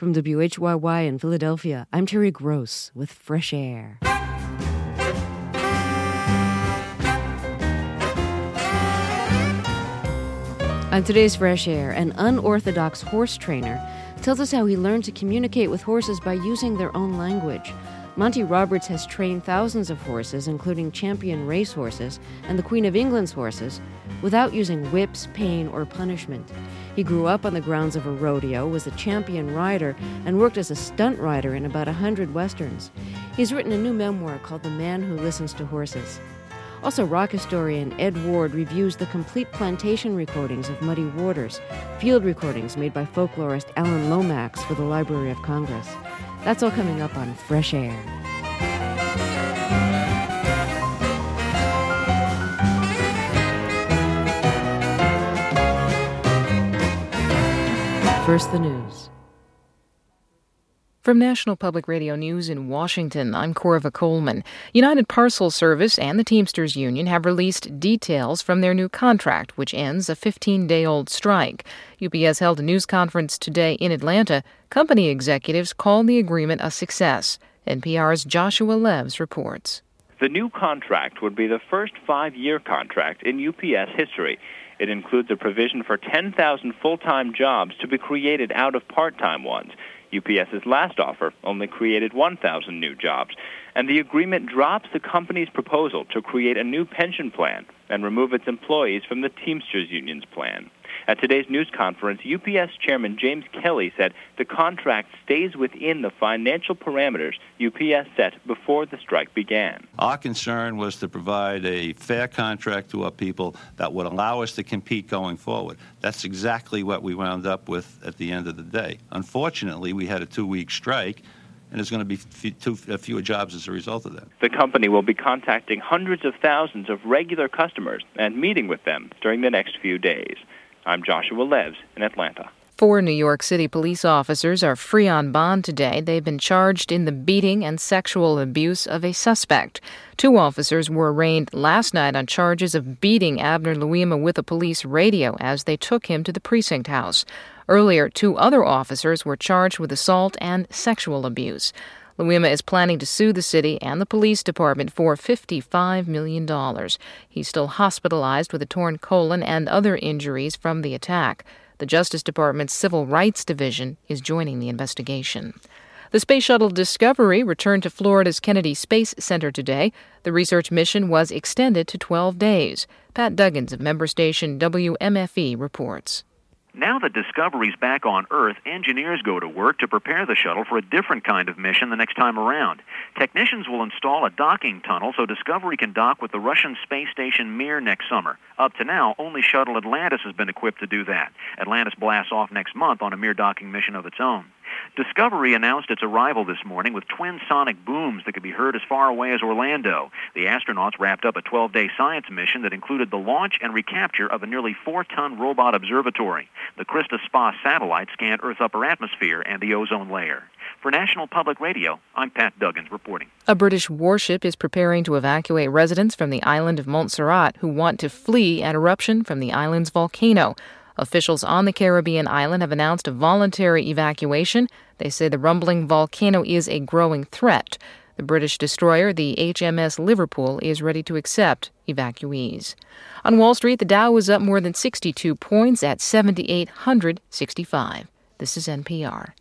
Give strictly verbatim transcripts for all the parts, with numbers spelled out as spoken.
From W H Y Y in Philadelphia, I'm Terry Gross with Fresh Air. On today's Fresh Air, an unorthodox horse trainer tells us how he learned to communicate with horses by using their own language. Monty Roberts has trained thousands of horses, including champion race horses and the Queen of England's horses, without using whips, pain, or punishment. He grew up on the grounds of a rodeo, was a champion rider, and worked as a stunt rider in about a hundred westerns. He's written a new memoir called The Man Who Listens to Horses. Also, rock historian Ed Ward reviews the complete plantation recordings of Muddy Waters, field recordings made by folklorist Alan Lomax for the Library of Congress. That's all coming up on Fresh Air. First, the news. From National Public Radio News in Washington, I'm Corva Coleman. United Parcel Service and the Teamsters Union have released details from their new contract, which ends a fifteen-day-old strike. U P S held a news conference today in Atlanta. Company executives called the agreement a success. N P R's Joshua Leves reports. The new contract would be the first five-year contract in U P S history. It includes a provision for ten thousand full-time jobs to be created out of part-time ones. UPS's last offer only created one thousand new jobs, and the agreement drops the company's proposal to create a new pension plan and remove its employees from the Teamsters Union's plan. At today's news conference, U P S Chairman James Kelly said the contract stays within the financial parameters U P S set before the strike began. Our concern was to provide a fair contract to our people that would allow us to compete going forward. That's exactly what we wound up with at the end of the day. Unfortunately, we had a two-week strike, and there's going to be few, too, fewer jobs as a result of that. The company will be contacting hundreds of thousands of regular customers and meeting with them during the next few days. I'm Joshua Leves in Atlanta. Four New York City police officers are free on bond today. They've been charged in the beating and sexual abuse of a suspect. Two officers were arraigned last night on charges of beating Abner Louima with a police radio as they took him to the precinct house. Earlier, two other officers were charged with assault and sexual abuse. Louima is planning to sue the city and the police department for fifty-five million dollars. He's still hospitalized with a torn colon and other injuries from the attack. The Justice Department's Civil Rights Division is joining the investigation. The Space Shuttle Discovery returned to Florida's Kennedy Space Center today. The research mission was extended to twelve days. Pat Duggins of member station W M F E reports. Now that Discovery's back on Earth, engineers go to work to prepare the shuttle for a different kind of mission the next time around. Technicians will install a docking tunnel so Discovery can dock with the Russian space station Mir next summer. Up to now, only shuttle Atlantis has been equipped to do that. Atlantis blasts off next month on a Mir docking mission of its own. Discovery announced its arrival this morning with twin sonic booms that could be heard as far away as Orlando. The astronauts wrapped up a twelve-day science mission that included the launch and recapture of a nearly four-ton robot observatory. The Krista Spa satellite scanned Earth's upper atmosphere and the ozone layer. For National Public Radio, I'm Pat Duggins reporting. A British warship is preparing to evacuate residents from the island of Montserrat who want to flee an eruption from the island's volcano. Officials on the Caribbean island have announced a voluntary evacuation. They say the rumbling volcano is a growing threat. The British destroyer, the H M S Liverpool, is ready to accept evacuees. On Wall Street, the Dow was up more than sixty-two points at seven thousand eight hundred sixty-five. This is N P R.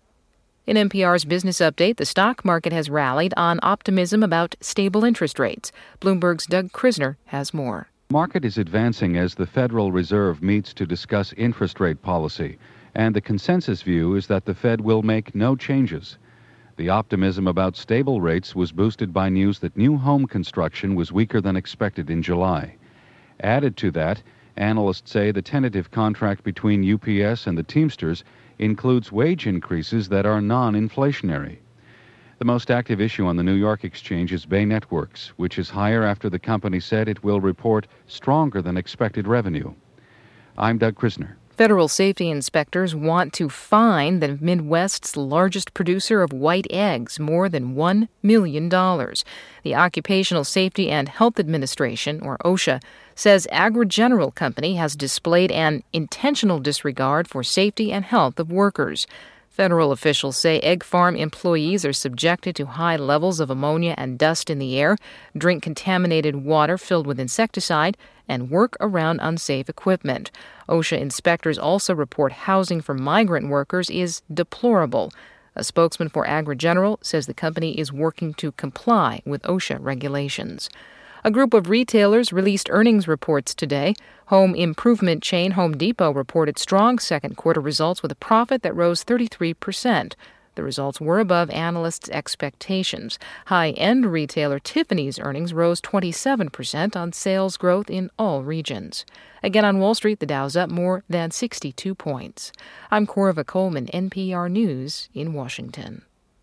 In N P R's Business Update, the stock market has rallied on optimism about stable interest rates. Bloomberg's Doug Krisner has more. The market is advancing as the Federal Reserve meets to discuss interest rate policy, and the consensus view is that the Fed will make no changes. The optimism about stable rates was boosted by news that new home construction was weaker than expected in July. Added to that, analysts say the tentative contract between U P S and the Teamsters includes wage increases that are non-inflationary. The most active issue on the New York Exchange is Bay Networks, which is higher after the company said it will report stronger than expected revenue. I'm Doug Krisner. Federal safety inspectors want to fine the Midwest's largest producer of white eggs more than one million dollars. The Occupational Safety and Health Administration, or OSHA, says AgriGeneral Company has displayed an intentional disregard for safety and health of workers. Federal officials say egg farm employees are subjected to high levels of ammonia and dust in the air, drink contaminated water filled with insecticide, and work around unsafe equipment. OSHA inspectors also report housing for migrant workers is deplorable. A spokesman for AgriGeneral says the company is working to comply with OSHA regulations. A group of retailers released earnings reports today. Home improvement chain Home Depot reported strong second quarter results with a profit that rose thirty-three percent. The results were above analysts' expectations. High-end retailer Tiffany's earnings rose twenty-seven percent on sales growth in all regions. Again on Wall Street, the Dow's up more than sixty-two points. I'm Corva Coleman, N P R News in Washington.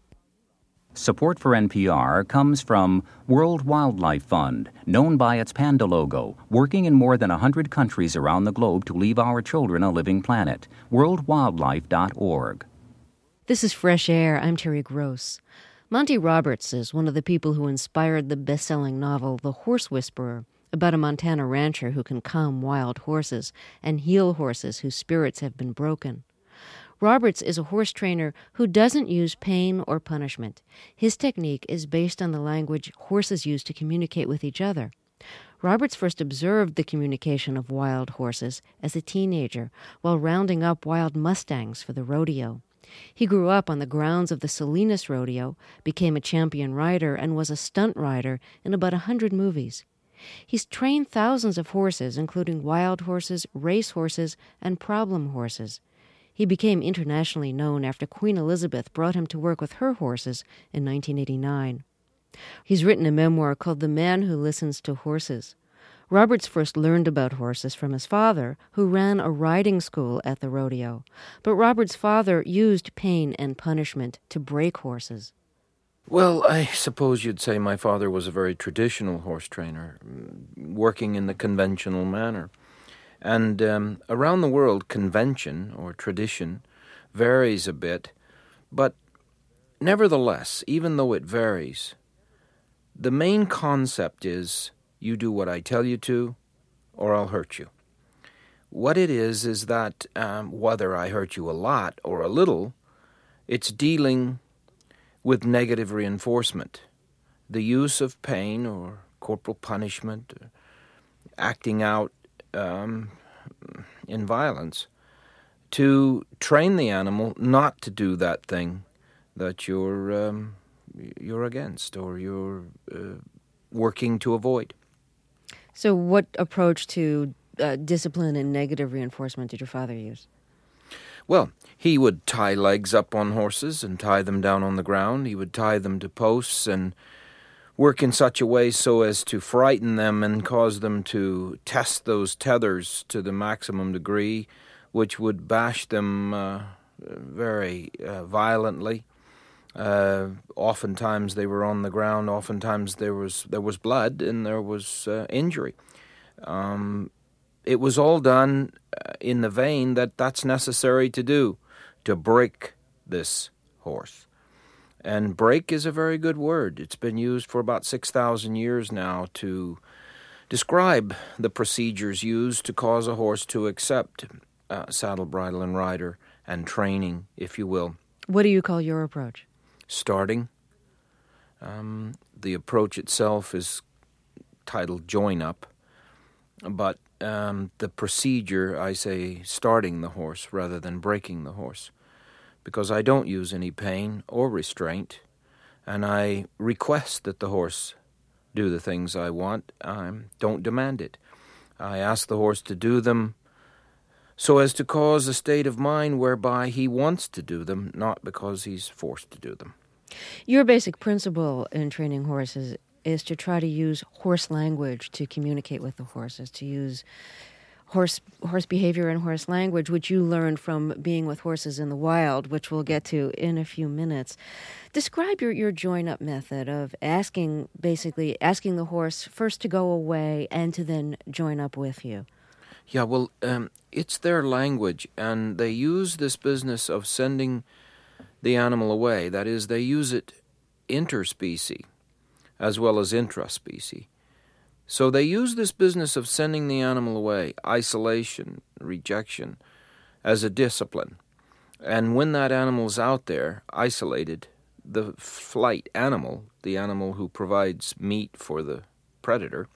Support for N P R comes from World Wildlife Fund, known by its panda logo, working in more than one hundred countries around the globe to leave our children a living planet. world wildlife dot org. This is Fresh Air. I'm Terry Gross. Monty Roberts is one of the people who inspired the best-selling novel The Horse Whisperer, about a Montana rancher who can calm wild horses and heal horses whose spirits have been broken. Roberts is a horse trainer who doesn't use pain or punishment. His technique is based on the language horses use to communicate with each other. Roberts first observed the communication of wild horses as a teenager while rounding up wild mustangs for the rodeo. He grew up on the grounds of the Salinas Rodeo, became a champion rider, and was a stunt rider in about a hundred movies. He's trained thousands of horses, including wild horses, race horses, and problem horses. He became internationally known after Queen Elizabeth brought him to work with her horses in nineteen eighty-nine. He's written a memoir called The Man Who Listens to Horses. Roberts first learned about horses from his father, who ran a riding school at the rodeo. But Roberts' father used pain and punishment to break horses. Well, I suppose you'd say my father was a very traditional horse trainer, working in the conventional manner. And um, around the world, convention or tradition varies a bit, but nevertheless, even though it varies, the main concept is you do what I tell you to, or I'll hurt you. What it is is that um, whether I hurt you a lot or a little, it's dealing with negative reinforcement, the use of pain or corporal punishment, acting out Um, in violence, to train the animal not to do that thing that you're um, you're against or you're uh, working to avoid. So what approach to uh, discipline and negative reinforcement did your father use? Well, he would tie legs up on horses and tie them down on the ground. He would tie them to posts and work in such a way so as to frighten them and cause them to test those tethers to the maximum degree, which would bash them uh, very uh, violently. Uh, oftentimes they were on the ground. Oftentimes there was there was blood and there was uh, injury. Um, it was all done in the vein that that's necessary to do, to break this horse. And break is a very good word. It's been used for about six thousand years now to describe the procedures used to cause a horse to accept uh, saddle, bridle, and rider, and training, if you will. What do you call your approach? Starting. Um, the approach itself is titled Join Up, but um, the procedure, I say starting the horse rather than breaking the horse, because I don't use any pain or restraint, and I request that the horse do the things I want. I don't demand it. I ask the horse to do them so as to cause a state of mind whereby he wants to do them, not because he's forced to do them. Your basic principle in training horses is to try to use horse language to communicate with the horses, to use horse horse behavior and horse language, which you learned from being with horses in the wild, which we'll get to in a few minutes. Describe your, your join-up method of asking, basically asking the horse first to go away and to then join up with you. Yeah, well, um, it's their language, and they use this business of sending the animal away. That is, they use it interspecies as well as intraspecies. So they use this business of sending the animal away, isolation, rejection, as a discipline. And when that animal's out there, isolated, the flight animal, the animal who provides meat for the predator,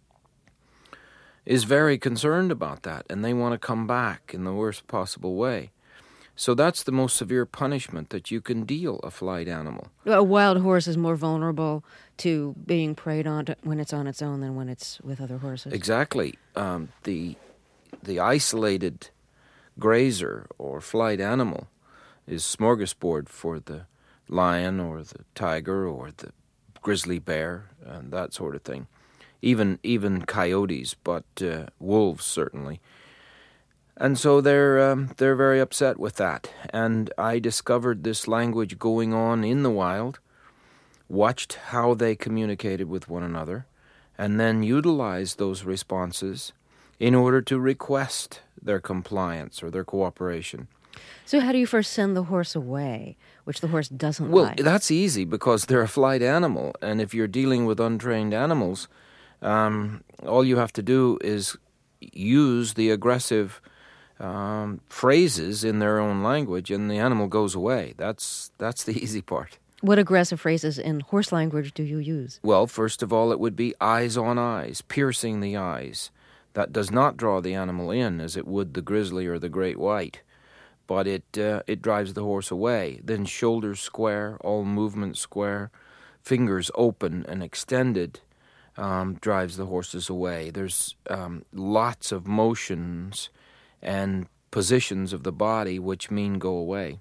is very concerned about that, and they want to come back in the worst possible way. So that's the most severe punishment that you can deal a flight animal. A wild horse is more vulnerable to being preyed on to, when it's on its own than when it's with other horses. Exactly. Um, the the isolated grazer or flight animal is smorgasbord for the lion or the tiger or the grizzly bear and that sort of thing. Even even coyotes, but uh, wolves certainly. And so they're um, they're very upset with that. And I discovered this language going on in the wild, watched how they communicated with one another, and then utilized those responses in order to request their compliance or their cooperation. So how do you first send the horse away, which the horse doesn't well, like? Well, that's easy because they're a flight animal. And if you're dealing with untrained animals, um, all you have to do is use the aggressive um, phrases in their own language, and the animal goes away. That's that's the easy part. What aggressive phrases in horse language do you use? Well, first of all, it would be eyes on eyes, piercing the eyes. That does not draw the animal in as it would the grizzly or the great white, but it uh, it drives the horse away. Then shoulders square, all movements square, fingers open and extended, um, drives the horses away. There's um, lots of motions and positions of the body which mean go away.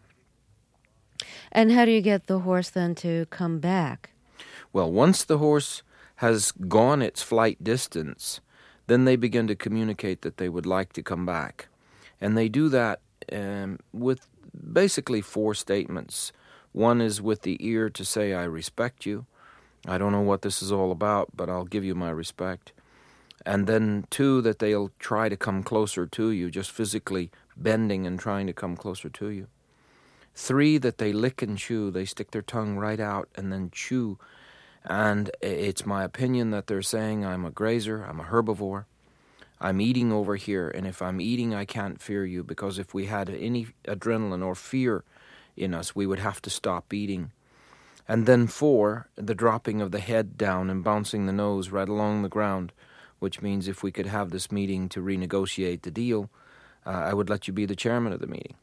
And how do you get the horse then to come back? Well, once the horse has gone its flight distance, then they begin to communicate that they would like to come back. And they do that um, with basically four statements. One is with the ear to say, I respect you. I don't know what this is all about, but I'll give you my respect. And then two, that they'll try to come closer to you, just physically bending and trying to come closer to you. Three, that they lick and chew. They stick their tongue right out and then chew. And it's my opinion that they're saying, I'm a grazer, I'm a herbivore, I'm eating over here, and if I'm eating, I can't fear you, because if we had any adrenaline or fear in us, we would have to stop eating. And then four, the dropping of the head down and bouncing the nose right along the ground, which means if we could have this meeting to renegotiate the deal, uh, I would let you be the chairman of the meeting.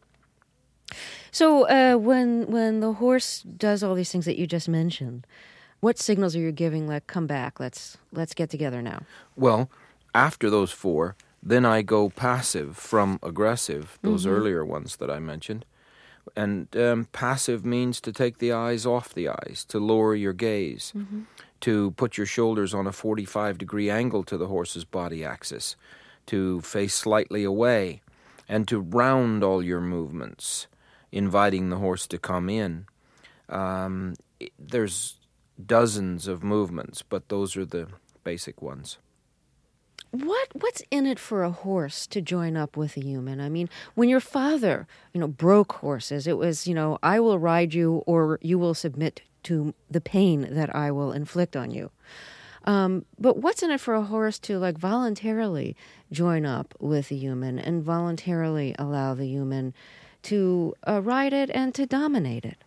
So uh, when when the horse does all these things that you just mentioned, what signals are you giving, like, come back, let's let's get together now? Well, after those four, then I go passive from aggressive, those mm-hmm. earlier ones that I mentioned. And um, passive means to take the eyes off the eyes, to lower your gaze, mm-hmm. to put your shoulders on a forty-five degree angle to the horse's body axis, to face slightly away, and to round all your movements, inviting the horse to come in. Um, there's dozens of movements, but those are the basic ones. What what's in it for a horse to join up with a human? I mean, when your father, you know, broke horses, it was, you know, I will ride you or you will submit to the pain that I will inflict on you. Um, but what's in it for a horse to, like, voluntarily join up with a human and voluntarily allow the human to uh, ride it and to dominate it?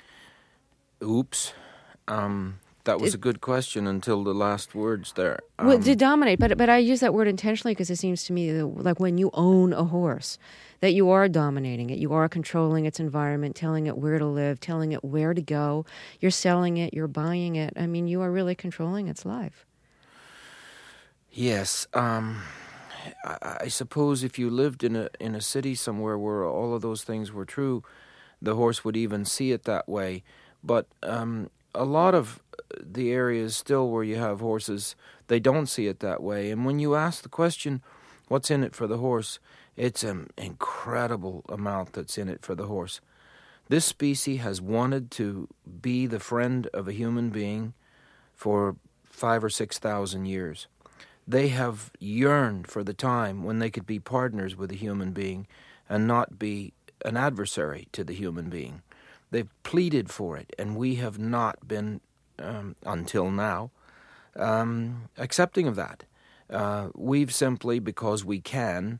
Oops. Um, that was a good question until the last words there. Um, well, to dominate, but but I use that word intentionally because it seems to me that, like, when you own a horse, that you are dominating it. You are controlling its environment, telling it where to live, telling it where to go. You're selling it, you're buying it. I mean, you are really controlling its life. Yes. Um, I, I suppose if you lived in a in a city somewhere where all of those things were true, the horse would even see it that way. But um, a lot of the areas still where you have horses, they don't see it that way. And when you ask the question, what's in it for the horse, it's an incredible amount that's in it for the horse. This species has wanted to be the friend of a human being for five or six thousand years. They have yearned for the time when they could be partners with a human being and not be an adversary to the human being. They've pleaded for it, and we have not been, um, until now, um, accepting of that. Uh, we've simply, because we can,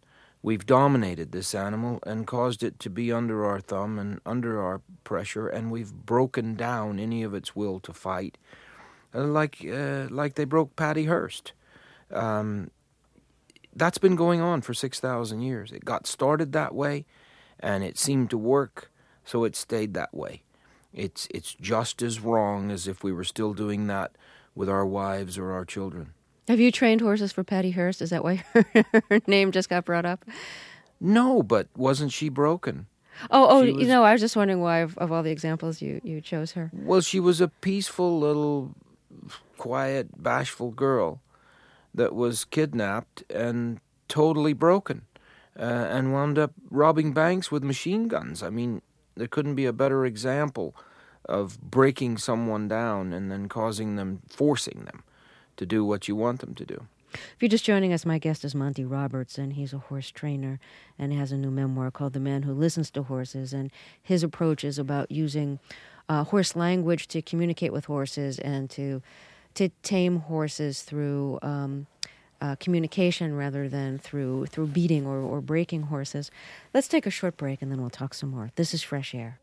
We've dominated this animal and caused it to be under our thumb and under our pressure, and we've broken down any of its will to fight, uh, like uh, like they broke Patty Hearst. Um, that's been going on for six thousand years. It got started that way, and it seemed to work, so it stayed that way. It's it's just as wrong as if we were still doing that with our wives or our children. Have you trained horses for Patty Hearst? Is that why her, her name just got brought up? No, but wasn't she broken? Oh, oh, She was- you know, I was just wondering why, of, of all the examples, you, you chose her. Well, she was a peaceful little, quiet, bashful girl that was kidnapped and totally broken uh, and wound up robbing banks with machine guns. I mean, there couldn't be a better example of breaking someone down and then causing them, forcing them to do what you want them to do. If you're just joining us, my guest is Monty Roberts, and he's a horse trainer and has a new memoir called The Man Who Listens to Horses, and his approach is about using uh, horse language to communicate with horses and to to tame horses through um, uh, communication rather than through through beating or, or breaking horses. Let's take a short break, and then we'll talk some more. This is Fresh Air.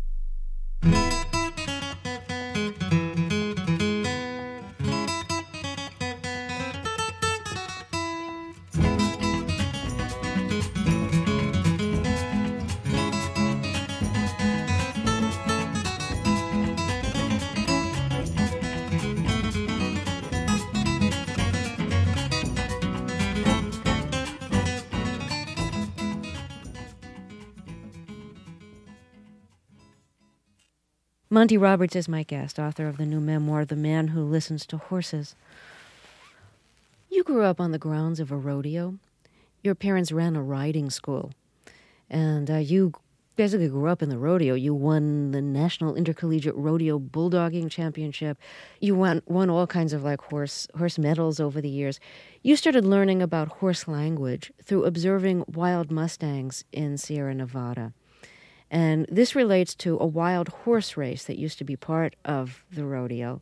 Monty Roberts is my guest, author of the new memoir, The Man Who Listens to Horses. You grew up on the grounds of a rodeo. Your parents ran a riding school. And uh, you basically grew up in the rodeo. You won the National Intercollegiate Rodeo Bulldogging Championship. You won, won all kinds of like horse, horse medals over the years. You started learning about horse language through observing wild mustangs in Sierra Nevada. And this relates to a wild horse race that used to be part of the rodeo.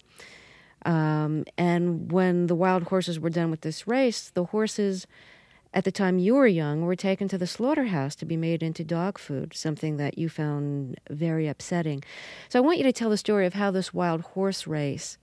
Um, and when the wild horses were done with this race, the horses, at the time you were young, were taken to the slaughterhouse to be made into dog food, something that you found very upsetting. So I want you to tell the story of how this wild horse race,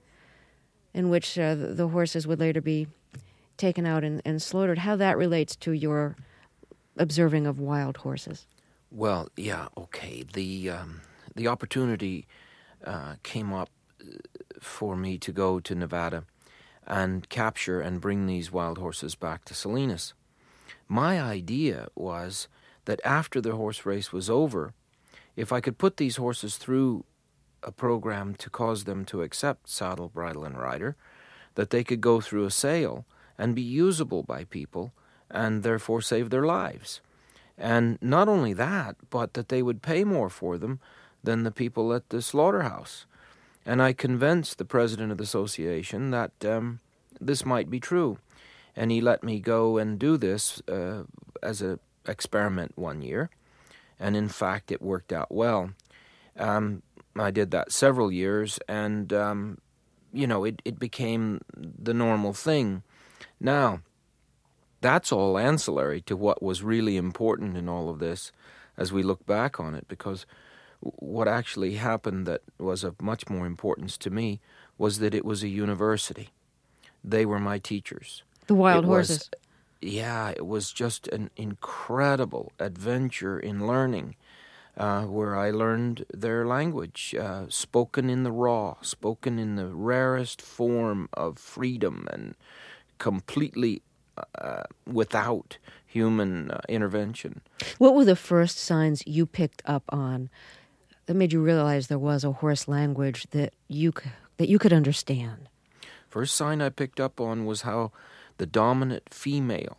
in which uh, the, the horses would later be taken out and, and slaughtered, how that relates to your observing of wild horses. Well, yeah, okay. The um, the opportunity uh, came up for me to go to Nevada and capture and bring these wild horses back to Salinas. My idea was that after the horse race was over, if I could put these horses through a program to cause them to accept saddle, bridle, and rider, that they could go through a sale and be usable by people and therefore save their lives. And not only that, but that they would pay more for them than the people at the slaughterhouse. And I convinced the president of the association that um, this might be true. And he let me go and do this uh, as an experiment one year. And in fact, it worked out well. Um, I did that several years, and, um, you know, it, it became the normal thing. Now, that's all ancillary to what was really important in all of this as we look back on it, because what actually happened that was of much more importance to me was that it was a university. They were my teachers. The wild It horses. Was, yeah, it was just an incredible adventure in learning, uh, where I learned their language, uh, spoken in the raw, spoken in the rarest form of freedom and completely Uh, without human uh, intervention. What were the first signs you picked up on that made you realize there was a horse language that you c- that you could understand? First sign I picked up on was how the dominant female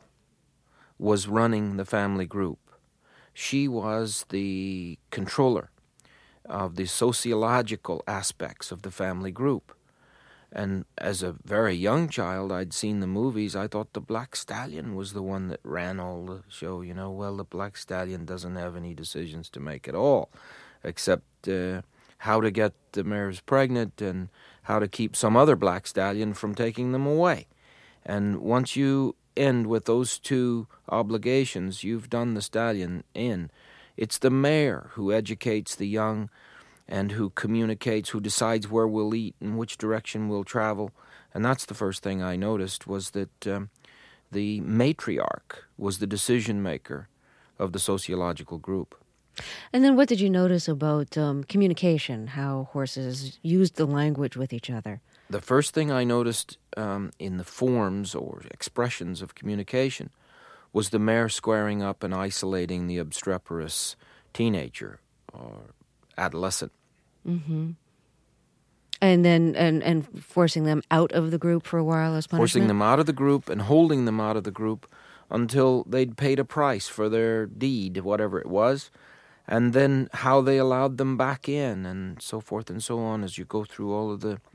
was running the family group. She was the controller of the sociological aspects of the family group. And as a very young child, I'd seen the movies. I thought the Black Stallion was the one that ran all the show. You know, well, the Black Stallion doesn't have any decisions to make at all, except uh, how to get the mares pregnant and how to keep some other Black Stallion from taking them away. And once you end with those two obligations, you've done the stallion in. It's the mare who educates the young and who communicates, who decides where we'll eat and which direction we'll travel. And that's the first thing I noticed, was that um, the matriarch was the decision maker of the sociological group. And then what did you notice about um, communication, how horses used the language with each other? The first thing I noticed um, in the forms or expressions of communication was the mare squaring up and isolating the obstreperous teenager or adolescent. Mm-hmm. And then and, and forcing them out of the group for a while as punishment? Forcing them out of the group and holding them out of the group until they'd paid a price for their deed, whatever it was, and then how they allowed them back in, and so forth and so on, as you go through all of the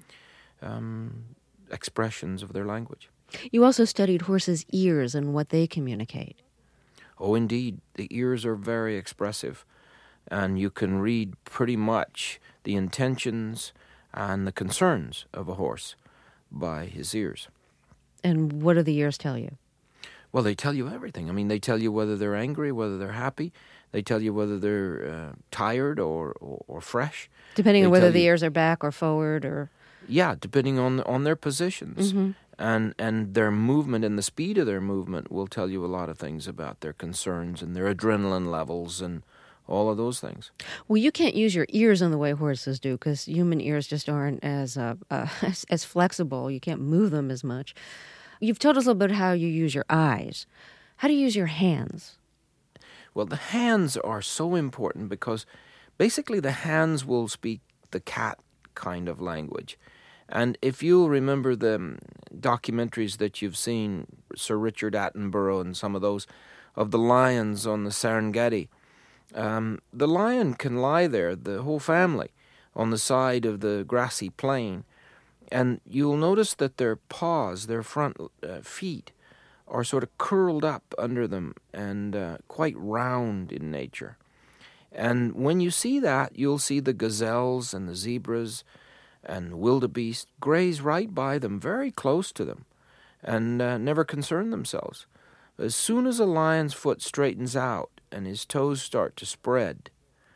um, expressions of their language. You also studied horses' ears and what they communicate. Oh, indeed. The ears are very expressive, and you can read pretty much the intentions and the concerns of a horse by his ears. And what do the ears tell you? Well, they tell you everything. I mean, they tell you whether they're angry, whether they're happy. They tell you whether they're uh, tired or, or, or fresh. Depending they on whether the you, ears are back or forward or... Yeah, depending on on their positions. Mm-hmm. And, and their movement and the speed of their movement will tell you a lot of things about their concerns and their adrenaline levels and all of those things. Well, you can't use your ears in the way horses do because human ears just aren't as, uh, uh, as as flexible. You can't move them as much. You've told us a little bit how you use your eyes. How do you use your hands? Well, the hands are so important because basically the hands will speak the cat kind of language. And if you'll remember the documentaries that you've seen, Sir Richard Attenborough and some of those, of the lions on the Serengeti, um, the lion can lie there, the whole family, on the side of the grassy plain, and you'll notice that their paws, their front uh, feet, are sort of curled up under them and uh, quite round in nature. And when you see that, you'll see the gazelles and the zebras and wildebeest graze right by them, very close to them, and uh, never concern themselves. As soon as a lion's foot straightens out and his toes start to spread,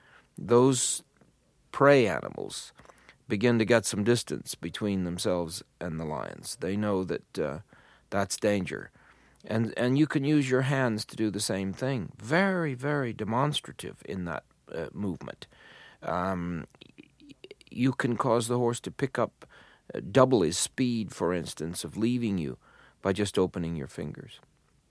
those prey animals begin to get some distance between themselves and the lions. They know that uh, that's danger. And and you can use your hands to do the same thing. Very, very demonstrative in that uh, movement. Um, you can cause the horse to pick up uh, double his speed, for instance, of leaving you by just opening your fingers.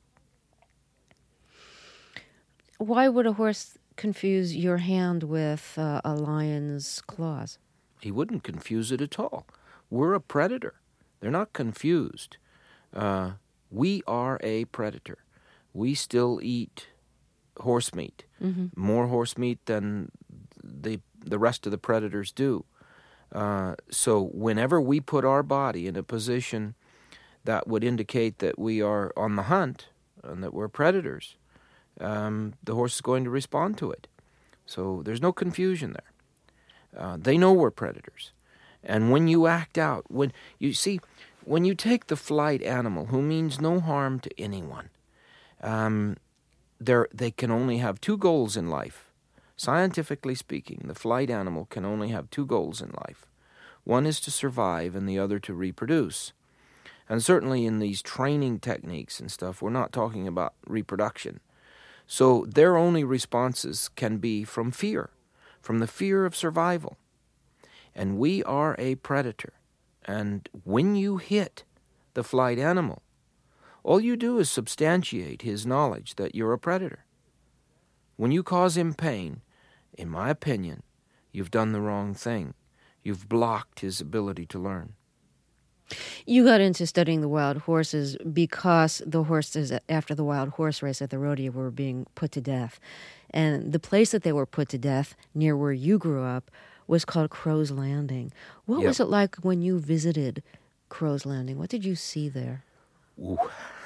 Why would a horse confuse your hand with uh, a lion's claws? He wouldn't confuse it at all. We're a predator. They're not confused. Uh, we are a predator. We still eat horse meat, mm-hmm. more horse meat than the the rest of the predators do. Uh, so whenever we put our body in a position that would indicate that we are on the hunt and that we're predators, um, the horse is going to respond to it. So there's no confusion there. Uh, they know we're predators. And when you act out, when you see, when you take the flight animal who means no harm to anyone, um, they can only have two goals in life. Scientifically speaking, the flight animal can only have two goals in life. One is to survive and the other to reproduce. And certainly in these training techniques and stuff, we're not talking about reproduction. So their only responses can be from fear, from the fear of survival. And we are a predator. And when you hit the flight animal, all you do is substantiate his knowledge that you're a predator. When you cause him pain, in my opinion, you've done the wrong thing. You've blocked his ability to learn. You got into studying the wild horses because the horses after the wild horse race at the rodeo were being put to death. And the place that they were put to death, near where you grew up, was called Crow's Landing. What Yep. was it like when you visited Crow's Landing? What did you see there? Ooh.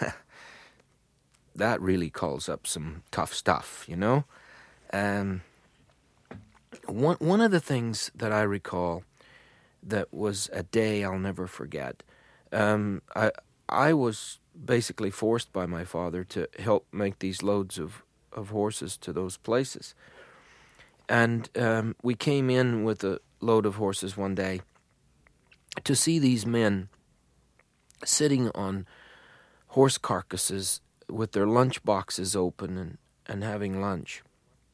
That really calls up some tough stuff, you know? Um, one, one of the things that I recall that was a day I'll never forget, um, I, I was basically forced by my father to help make these loads of, of horses to those places. And um, we came in with a load of horses one day to see these men sitting on horse carcasses with their lunch boxes open and, and having lunch.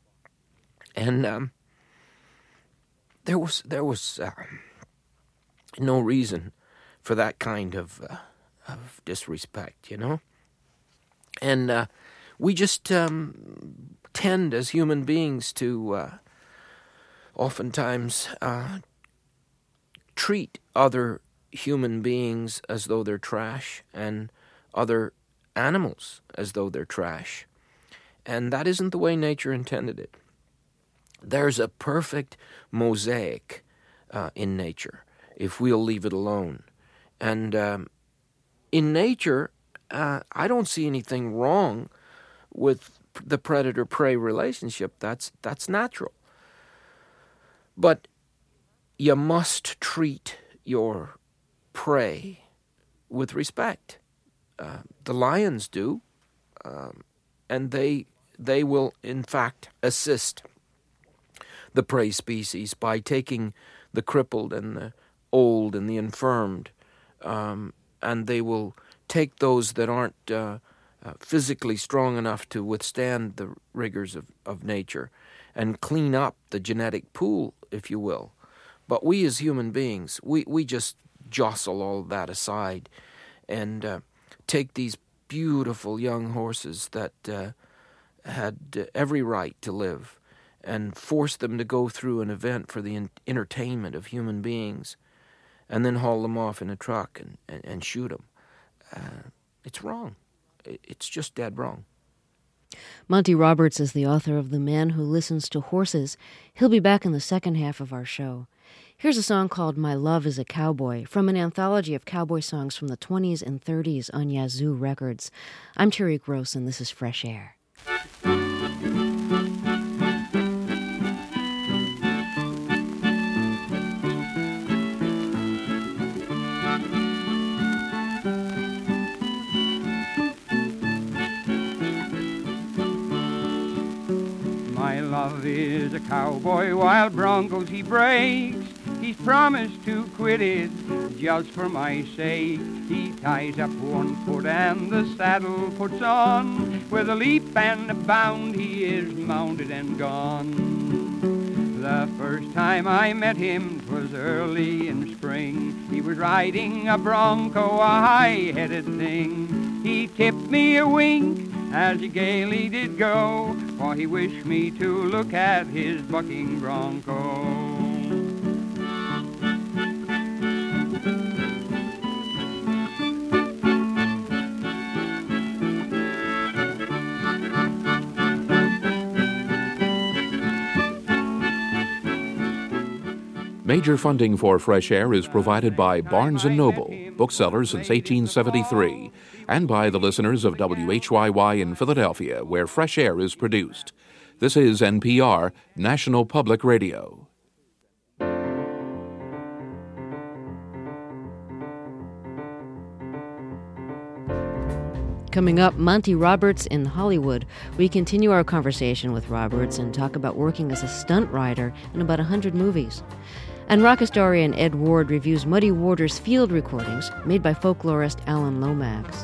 And um, there was there was uh, no reason for that kind of uh, of disrespect, you know. And uh, we just um, tend, as human beings, to uh, oftentimes uh, treat other human beings as though they're trash, and other animals as though they're trash. And that isn't the way nature intended it. There's a perfect mosaic uh, in nature, if we'll leave it alone. And um, in nature, uh, I don't see anything wrong with the predator-prey relationship. That's that's natural. But you must treat your prey with respect. Uh, the lions do, um, and they they will in fact assist the prey species by taking the crippled and the old and the infirmed, um, and they will take those that aren't uh, uh, physically strong enough to withstand the rigors of, of nature and clean up the genetic pool, if you will. But we as human beings, we, we just jostle all of that aside and uh, take these beautiful young horses that uh, had every right to live and force them to go through an event for the in- entertainment of human beings, and then haul them off in a truck and, and, and shoot them. Uh, it's wrong. It's just dead wrong. Monty Roberts is the author of The Man Who Listens to Horses. He'll be back in the second half of our show. Here's a song called My Love is a Cowboy from an anthology of cowboy songs from the twenties and thirties on Yazoo Records. I'm Terry Gross, and this is Fresh Air. My love is a cowboy, wild broncos he breaks. He's promised to quit it just for my sake. He ties up one foot and the saddle puts on. With a leap and a bound he is mounted and gone. The first time I met him 'twas early in spring. He was riding a bronco, a high-headed thing. He tipped me a wink as he gaily did go, for he wished me to look at his bucking bronco. Major funding for Fresh Air is provided by Barnes and Noble, booksellers since eighteen seventy-three, and by the listeners of W H Y Y in Philadelphia, where Fresh Air is produced. This is N P R, National Public Radio. Coming up, Monty Roberts in Hollywood. We continue our conversation with Roberts and talk about working as a stunt rider in about one hundred movies. And rock historian Ed Ward reviews Muddy Waters' field recordings made by folklorist Alan Lomax.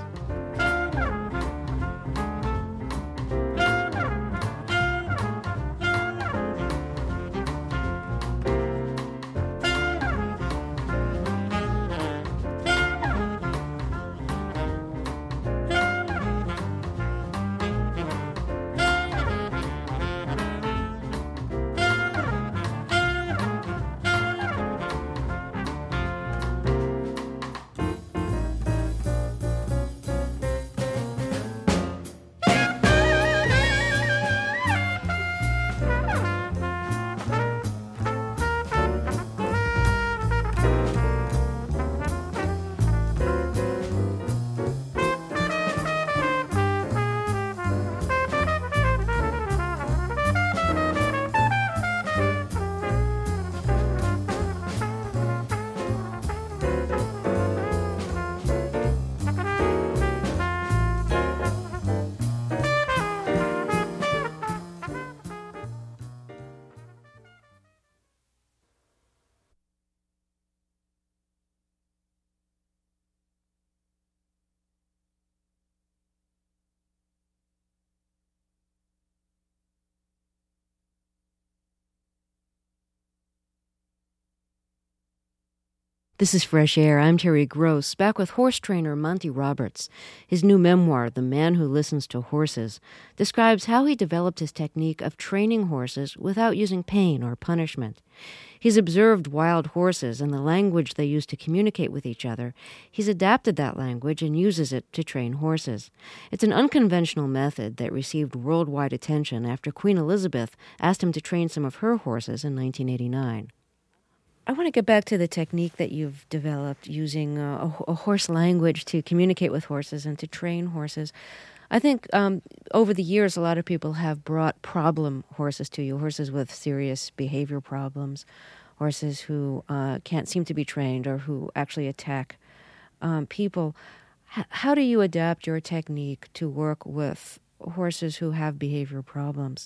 This is Fresh Air. I'm Terry Gross, back with horse trainer Monty Roberts. His new memoir, The Man Who Listens to Horses, describes how he developed his technique of training horses without using pain or punishment. He's observed wild horses and the language they use to communicate with each other. He's adapted that language and uses it to train horses. It's an unconventional method that received worldwide attention after Queen Elizabeth asked him to train some of her horses in nineteen eighty-nine. I want to get back to the technique that you've developed using uh, a, a horse language to communicate with horses and to train horses. I think um, over the years, a lot of people have brought problem horses to you, horses with serious behavior problems, horses who uh, can't seem to be trained or who actually attack um, people. H- how do you adapt your technique to work with horses who have behavior problems?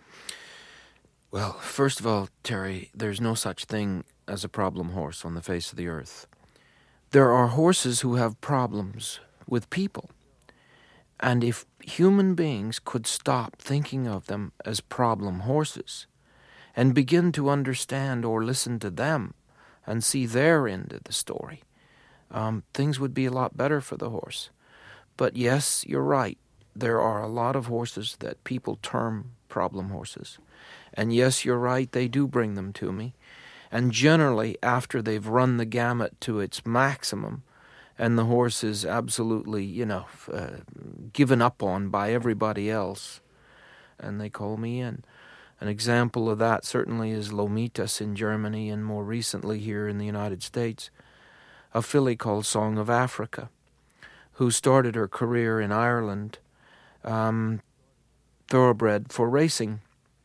Well, first of all, Terry, there's no such thing as a problem horse on the face of the earth. There are horses who have problems with people. And if human beings could stop thinking of them as problem horses and begin to understand or listen to them and see their end of the story, um, things would be a lot better for the horse. But yes, you're right. There are a lot of horses that people term problem horses. And yes, you're right, they do bring them to me. And generally, after they've run the gamut to its maximum, and the horse is absolutely, you know, uh, given up on by everybody else, and they call me in. An example of that certainly is Lomitas in Germany, and more recently here in the United States, a filly called Song of Africa, who started her career in Ireland, um, thoroughbred for racing.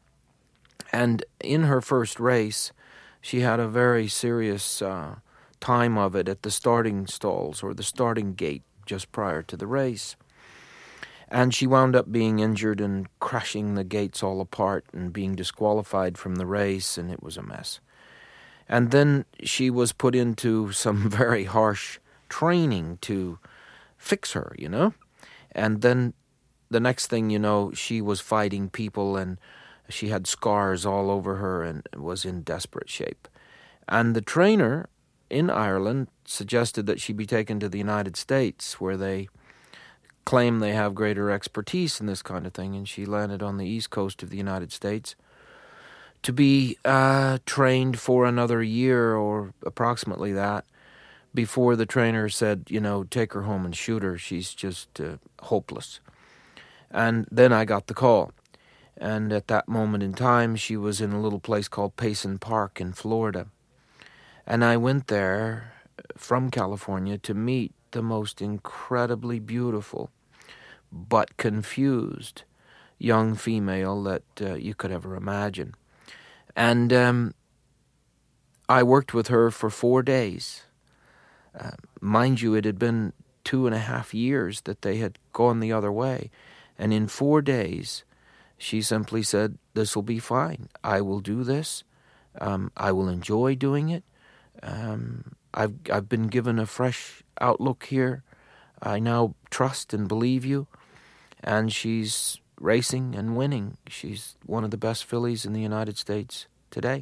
And in her first race, she had a very serious uh, time of it at the starting stalls or the starting gate just prior to the race. And she wound up being injured and crashing the gates all apart and being disqualified from the race, and it was a mess. And then she was put into some very harsh training to fix her, you know? And then the next thing you know, she was fighting people, and she had scars all over her and was in desperate shape. And the trainer in Ireland suggested that she be taken to the United States, where they claim they have greater expertise in this kind of thing, and she landed on the east coast of the United States to be uh, trained for another year or approximately that before the trainer said, you know, take her home and shoot her. She's just uh, hopeless. And then I got the call. And at that moment in time, she was in a little place called Payson Park in Florida. And I went there from California to meet the most incredibly beautiful but confused young female that uh, you could ever imagine. And um, I worked with her for four days. Uh, mind you, it had been two and a half years that they had gone the other way. And in four days, she simply said, this will be fine. I will do this. Um, I will enjoy doing it. Um, I've I've been given a fresh outlook here. I now trust and believe you. And she's racing and winning. She's one of the best fillies in the United States today.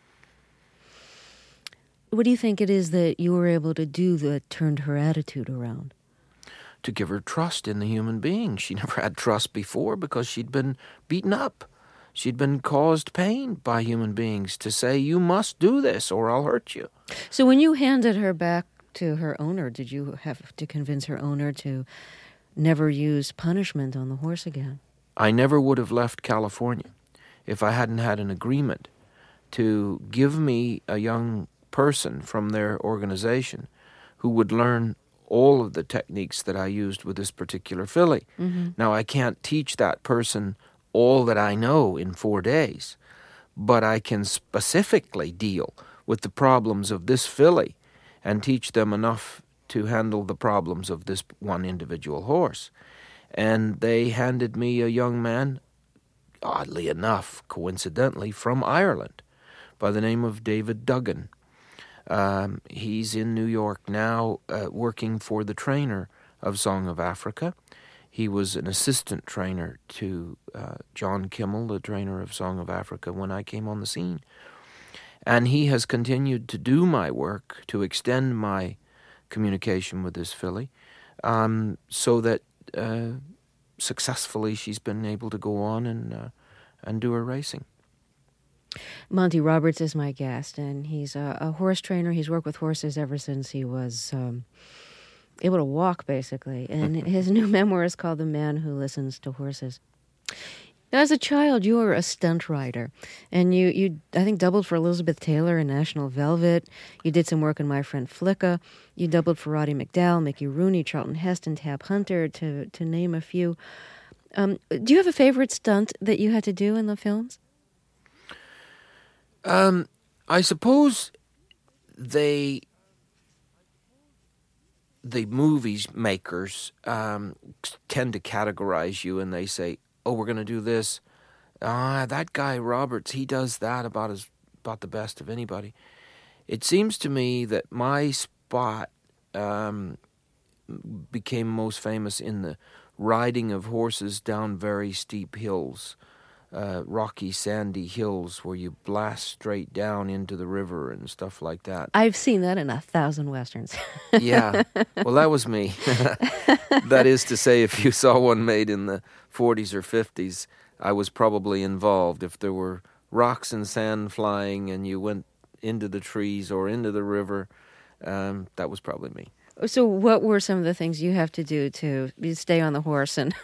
What do you think it is that you were able to do that turned her attitude around? To give her trust in the human being. She never had trust before because she'd been beaten up. She'd been caused pain by human beings to say, you must do this or I'll hurt you. So when you handed her back to her owner, did you have to convince her owner to never use punishment on the horse again? I never would have left California if I hadn't had an agreement to give me a young person from their organization who would learn all of the techniques that I used with this particular filly. Mm-hmm. Now, I can't teach that person all that I know in four days, but I can specifically deal with the problems of this filly and teach them enough to handle the problems of this one individual horse. And they handed me a young man, oddly enough, coincidentally, from Ireland, by the name of David Duggan. Um, he's in New York now, uh, working for the trainer of Song of Africa. He was an assistant trainer to uh, John Kimmel, the trainer of Song of Africa, when I came on the scene. And he has continued to do my work, to extend my communication with this filly, um, so that uh, successfully she's been able to go on and uh, and do her racing. Monty Roberts is my guest, and he's a, a horse trainer. He's worked with horses ever since he was um, able to walk, basically. And his new memoir is called The Man Who Listens to Horses. As a child, you were a stunt rider, and you, you, I think, doubled for Elizabeth Taylor in National Velvet. You did some work in My Friend Flicka. You doubled for Roddy McDowall, Mickey Rooney, Charlton Heston, Tab Hunter, to, to name a few. Um, do you have a favorite stunt that you had to do in the films? Um, I suppose they, the movies makers, um, tend to categorize you, and they say, oh, we're going to do this. Ah, that guy Roberts, he does that about as about the best of anybody. It seems to me that my spot um, became most famous in the riding of horses down very steep hills, uh, rocky, sandy hills where you blast straight down into the river and stuff like that. I've seen that in a thousand westerns. Yeah, well, that was me. That is to say, if you saw one made in the forties or fifties, I was probably involved. If there were rocks and sand flying and you went into the trees or into the river, um, that was probably me. So what were some of the things you have to do to stay on the horse and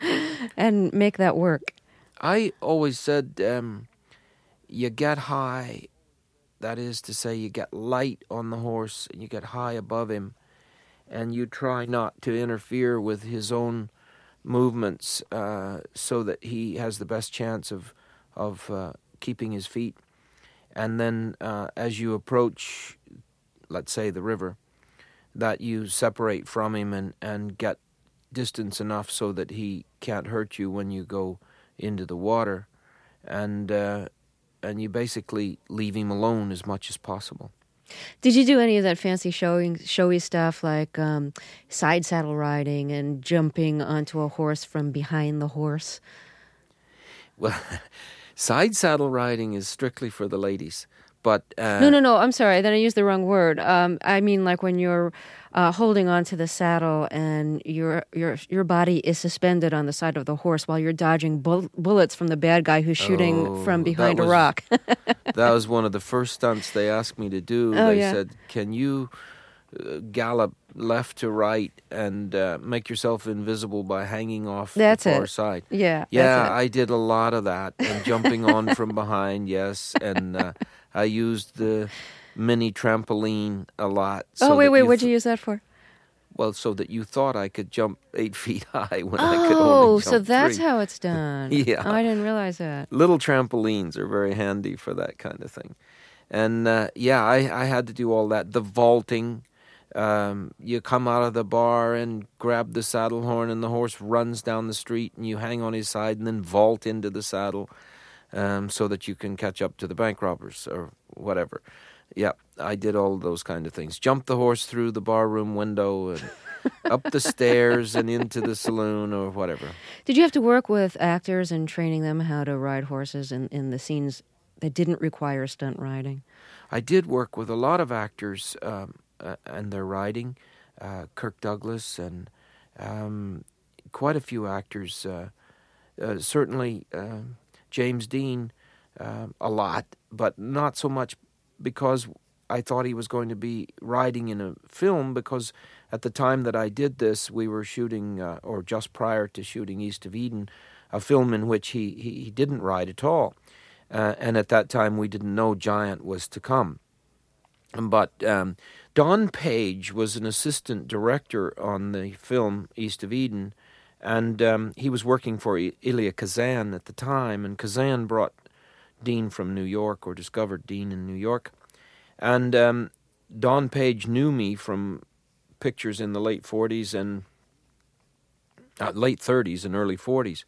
and make that work? I always said um, you get high, that is to say you get light on the horse and you get high above him, and you try not to interfere with his own movements uh, so that he has the best chance of of uh, keeping his feet. And then uh, as you approach, let's say, the river, that you separate from him and, and get distance enough so that he can't hurt you when you go into the water, and uh, and you basically leave him alone as much as possible. Did you do any of that fancy showing, showy stuff like um, side saddle riding and jumping onto a horse from behind the horse? Well, side saddle riding is strictly for the ladies. But uh, no, no, no. I'm sorry. Then I used the wrong word. Um, I mean, like when you're uh, holding onto the saddle and your your your body is suspended on the side of the horse while you're dodging bull- bullets from the bad guy who's shooting oh, from behind was, a rock. That was one of the first stunts they asked me to do. Oh, they yeah. said, "Can you uh, gallop left to right and uh, make yourself invisible by hanging off that's the far it. side?" Yeah, yeah. that's it. I did a lot of that and jumping on from behind. Yes, and. Uh, I used the mini trampoline a lot. So oh, wait, wait, you what'd th- you use that for? Well, so that you thought I could jump eight feet high when I could only Oh, jump so that's three. how it's done. Yeah. Oh, I didn't realize that. Little trampolines are very handy for that kind of thing. And, uh, yeah, I, I had to do all that. The vaulting. Um, you come out of the bar and grab the saddle horn and the horse runs down the street and you hang on his side and then vault into the saddle. Um, so that you can catch up to the bank robbers or whatever. Yeah, I did all those kind of things. Jump the horse through the barroom window and up the stairs and into the saloon or whatever. Did you have to work with actors and training them how to ride horses in, in the scenes that didn't require stunt riding? I did work with a lot of actors um, uh, and their riding. Uh, Kirk Douglas and um, quite a few actors. Uh, uh, certainly... Uh, James Dean, uh, a lot, but not so much because I thought he was going to be riding in a film, because at the time that I did this, we were shooting, uh, or just prior to shooting East of Eden, a film in which he, he, he didn't ride at all. Uh, and at that time, we didn't know Giant was to come. But um, Don Page was an assistant director on the film East of Eden, and um, he was working for Elia Kazan at the time, and Kazan brought Dean from New York, or discovered Dean in New York. And um, Don Page knew me from pictures in the late forties and uh, late thirties and early forties.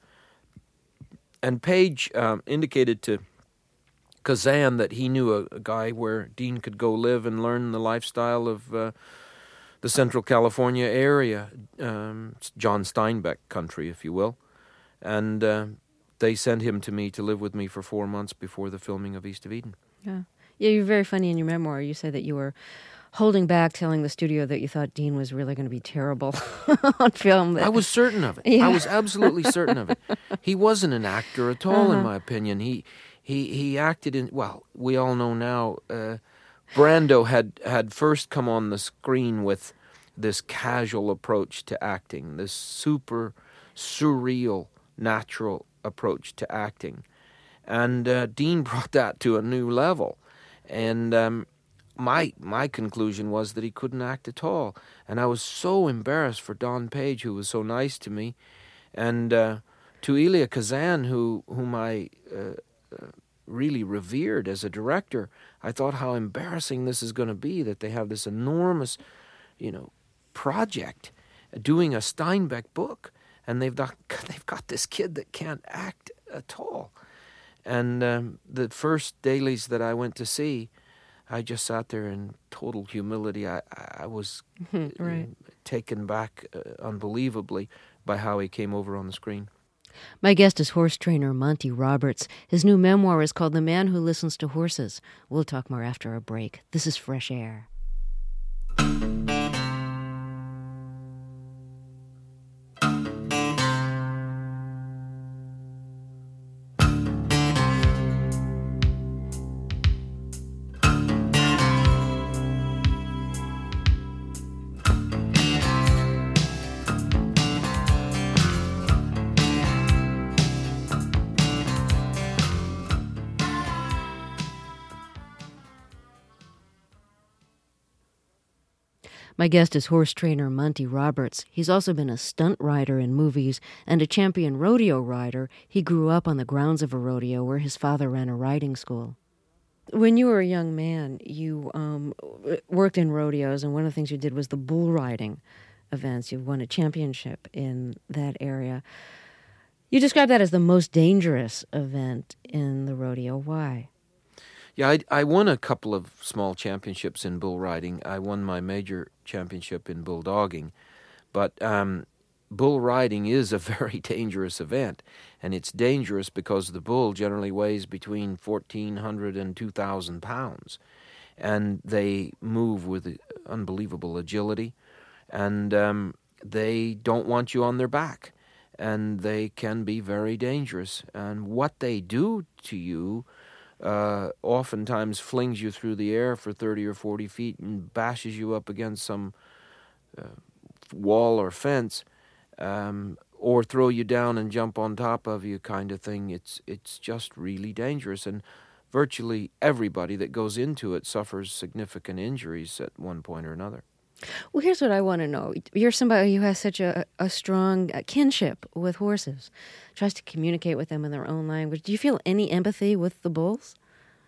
And Page um, indicated to Kazan that he knew a, a guy where Dean could go live and learn the lifestyle of uh, the Central California area, um, John Steinbeck country, if you will. And uh, they sent him to me to live with me for four months before the filming of East of Eden. Yeah. Yeah, you're very funny in your memoir. You say that you were holding back telling the studio that you thought Dean was really going to be terrible on film. That... I was certain of it. Yeah. I was absolutely certain of it. He wasn't an actor at all, uh-huh. in my opinion. He he he acted in, well, we all know now, uh, Brando had, had first come on the screen with this casual approach to acting, this super surreal, natural approach to acting. And uh, Dean brought that to a new level. And um, my my conclusion was that he couldn't act at all. And I was so embarrassed for Don Page, who was so nice to me, and uh, to Elia Kazan, who whom I uh, uh, really revered as a director. I thought how embarrassing this is going to be, that they have this enormous, you know, project doing a Steinbeck book, and they've got, they've got this kid that can't act at all. And um, the first dailies that I went to see, I just sat there in total humility. I, I was right. taken back uh, unbelievably by how he came over on the screen. My guest is horse trainer Monty Roberts. His new memoir is called The Man Who Listens to Horses. We'll talk more after a break. This is Fresh Air. My guest is horse trainer Monty Roberts. He's also been a stunt rider in movies and a champion rodeo rider. He grew up on the grounds of a rodeo where his father ran a riding school. When you were a young man, you um, worked in rodeos, and one of the things you did was the bull riding events. You won a championship in that area. You describe that as the most dangerous event in the rodeo. Why? Yeah, I, I won a couple of small championships in bull riding. I won my major championship in bulldogging. But um, bull riding is a very dangerous event. And it's dangerous because the bull generally weighs between fourteen hundred and two thousand pounds. And they move with unbelievable agility. And um, they don't want you on their back. And they can be very dangerous. And what they do to you Uh, oftentimes flings you through the air for thirty or forty feet and bashes you up against some uh, wall or fence, um, or throw you down and jump on top of you kind of thing. It's it's just really dangerous, and virtually everybody that goes into it suffers significant injuries at one point or another. Well, here's what I want to know. You're somebody who has such a, a strong kinship with horses, tries to communicate with them in their own language. Do you feel any empathy with the bulls?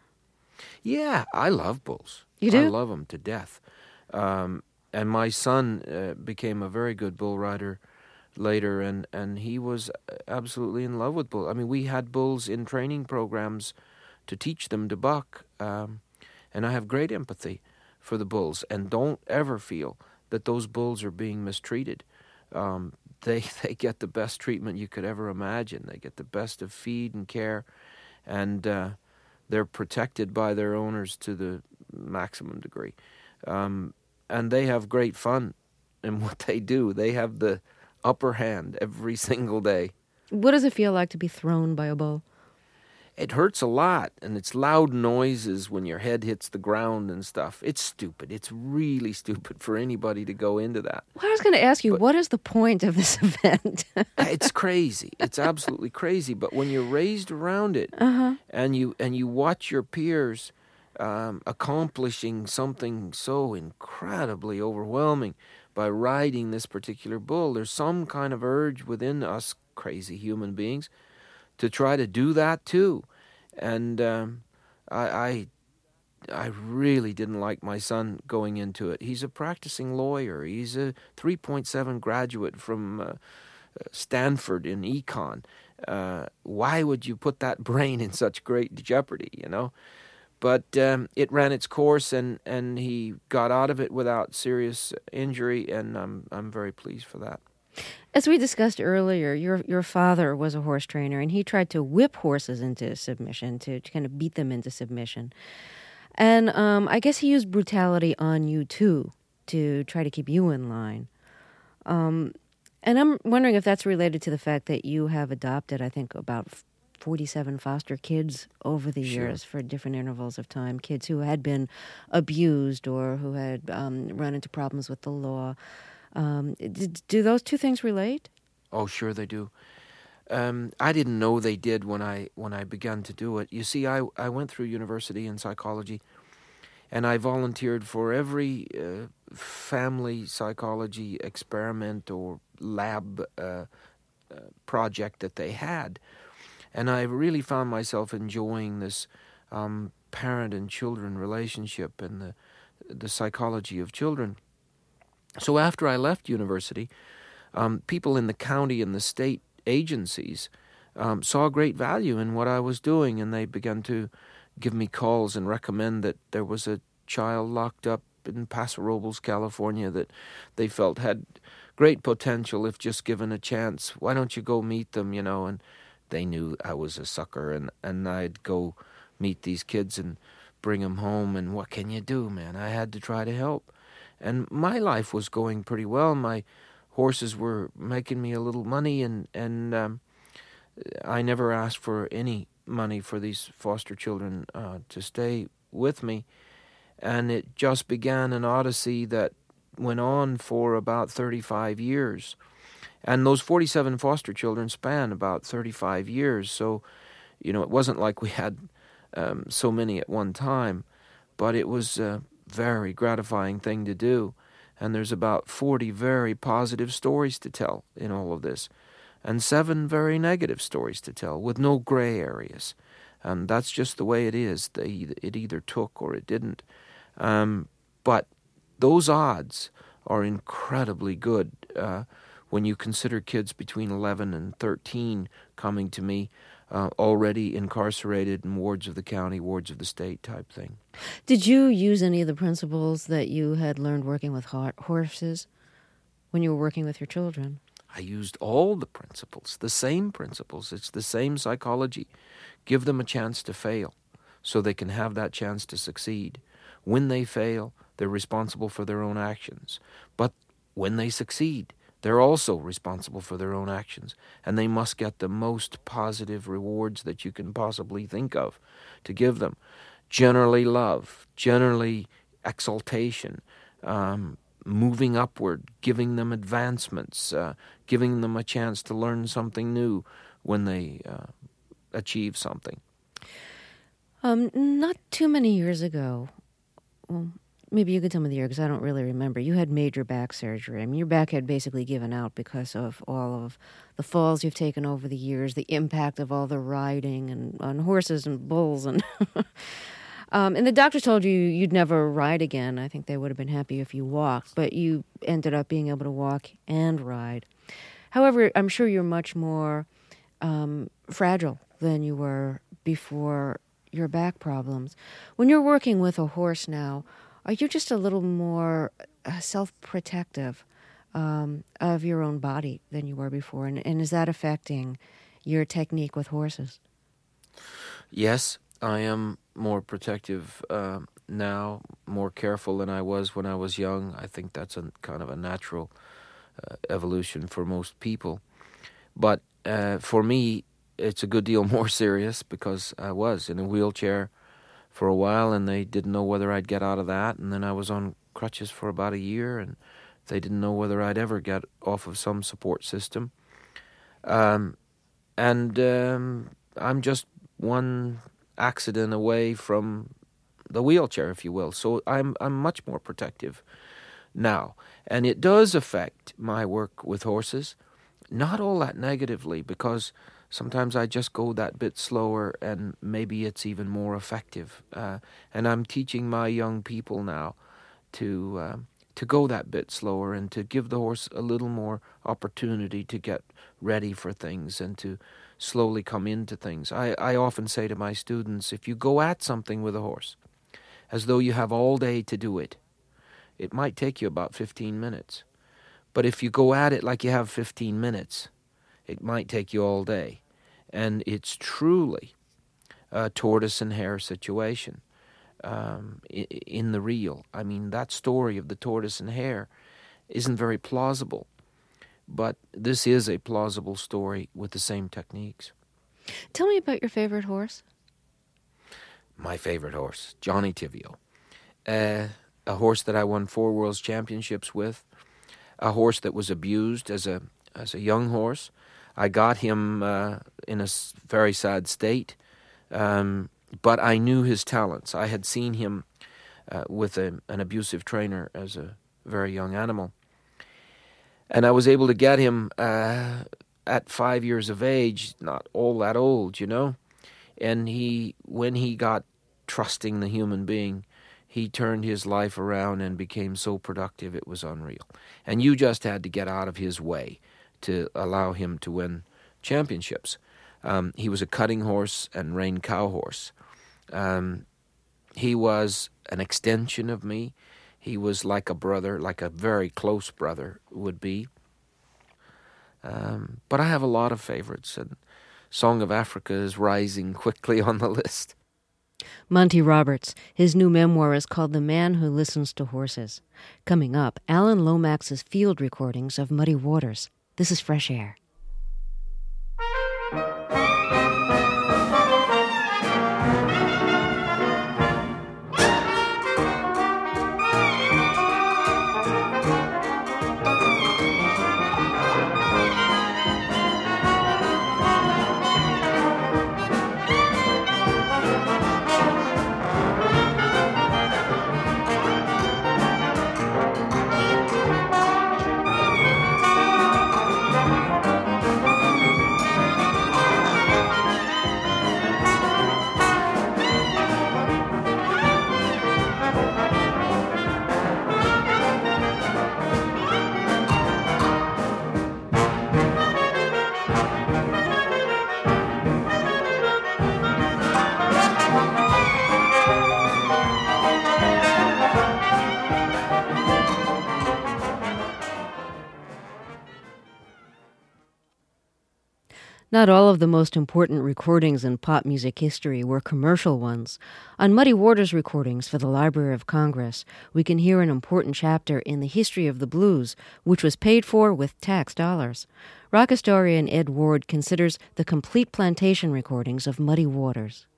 Yeah, I love bulls. You do? I love them to death. Um, and my son uh, became a very good bull rider later, and, and he was absolutely in love with bulls. I mean, we had bulls in training programs to teach them to buck, um, and I have great empathy for the bulls, and don't ever feel that those bulls are being mistreated. Um, they they get the best treatment you could ever imagine. They get the best of feed and care, and uh, they're protected by their owners to the maximum degree. Um, and they have great fun in what they do. They have the upper hand every single day. What does it feel like to be thrown by a bull? It hurts a lot, and it's loud noises when your head hits the ground and stuff. It's stupid. It's really stupid for anybody to go into that. Well, I was going to ask you, but what is the point of this event? It's crazy. It's absolutely crazy. But when you're raised around it, uh-huh. and you and you watch your peers um, accomplishing something so incredibly overwhelming by riding this particular bull, there's some kind of urge within us crazy human beings to try to do that too. And um, I, I I really didn't like my son going into it. He's a practicing lawyer. He's a three point seven graduate from uh, Stanford in econ. Uh, why would you put that brain in such great jeopardy, you know? But um, it ran its course, and, and he got out of it without serious injury, and I'm I'm very pleased for that. As we discussed earlier, your your father was a horse trainer, and he tried to whip horses into submission, to, to kind of beat them into submission. And um, I guess he used brutality on you, too, to try to keep you in line. Um, and I'm wondering if that's related to the fact that you have adopted, I think, about forty-seven foster kids over the Sure. years for different intervals of time, kids who had been abused or who had um, run into problems with the law. Um, d- do those two things relate? Oh, sure they do. Um, I didn't know they did when I when I began to do it. You see, I, I went through university in psychology, and I volunteered for every uh, family psychology experiment or lab uh, uh, project that they had. And I really found myself enjoying this um, parent and children relationship and the the psychology of children. So after I left university, um, people in the county and the state agencies um, saw great value in what I was doing, and they began to give me calls and recommend that there was a child locked up in Paso Robles, California, that they felt had great potential if just given a chance. Why don't you go meet them, you know? And they knew I was a sucker, and, and I'd go meet these kids and bring them home, and what can you do, man? I had to try to help. And my life was going pretty well. My horses were making me a little money, and, and um, I never asked for any money for these foster children uh, to stay with me. And it just began an odyssey that went on for about thirty-five years. And those forty-seven foster children span about thirty-five years. So, you know, it wasn't like we had um, so many at one time, but it was a very gratifying thing to do. And there's about forty very positive stories to tell in all of this, and seven very negative stories to tell with no gray areas. And that's just the way it is. They, it either took or it didn't. Um, but those odds are incredibly good uh, when you consider kids between eleven and thirteen coming to me uh, already incarcerated in wards of the county, wards of the state type thing. Did you use any of the principles that you had learned working with ho- horses when you were working with your children? I used all the principles, the same principles. It's the same psychology. Give them a chance to fail so they can have that chance to succeed. When they fail, they're responsible for their own actions. But when they succeed, they're also responsible for their own actions. And they must get the most positive rewards that you can possibly think of to give them. Generally love, generally exaltation, um, moving upward, giving them advancements, uh, giving them a chance to learn something new when they uh, achieve something. Um, not too many years ago, well, maybe you could tell me the year because I don't really remember. You had major back surgery. I mean, your back had basically given out because of all of the falls you've taken over the years, the impact of all the riding and on horses and bulls. and um, And the doctor told you you'd never ride again. I think they would have been happy if you walked, but you ended up being able to walk and ride. However, I'm sure you're much more um, fragile than you were before your back problems. When you're working with a horse now, are you just a little more uh, self-protective um, of your own body than you were before? And, and is that affecting your technique with horses? Yes, I am more protective uh, now, more careful than I was when I was young. I think that's a kind of a natural uh, evolution for most people. But uh, for me, it's a good deal more serious because I was in a wheelchair for a while, and they didn't know whether I'd get out of that. And then I was on crutches for about a year, and they didn't know whether I'd ever get off of some support system. Um, and um, I'm just one accident away from the wheelchair, if you will. So I'm I'm much more protective now. And it does affect my work with horses, not all that negatively, because sometimes I just go that bit slower, and maybe it's even more effective. Uh, and I'm teaching my young people now to uh, to go that bit slower and to give the horse a little more opportunity to get ready for things and to slowly come into things. I, I often say to my students, if you go at something with a horse as though you have all day to do it, it might take you about fifteen minutes. But if you go at it like you have fifteen minutes, it might take you all day. And it's truly a tortoise and hare situation. um, in the real. I mean, that story of the tortoise and hare isn't very plausible, but this is a plausible story with the same techniques. Tell me about your favorite horse. My favorite horse, Johnny Tivio. Uh, a horse that I won four World Championships with, a horse that was abused as a as a young horse. I got him uh, in a very sad state, um, but I knew his talents. I had seen him uh, with a, an abusive trainer as a very young animal. And I was able to get him uh, at five years of age, not all that old, you know. And he, when he got trusting the human being, he turned his life around and became so productive it was unreal. And you just had to get out of his way to allow him to win championships. Um, he was a cutting horse and rein cow horse. Um, he was an extension of me. He was like a brother, like a very close brother would be. Um, but I have a lot of favorites, and Song of Africa is rising quickly on the list. Monty Roberts. His new memoir is called The Man Who Listens to Horses. Coming up, Alan Lomax's field recordings of Muddy Waters. This is Fresh Air. Not all of the most important recordings in pop music history were commercial ones. On Muddy Waters recordings for the Library of Congress, we can hear an important chapter in the history of the blues, which was paid for with tax dollars. Rock historian Ed Ward considers the complete plantation recordings of Muddy Waters.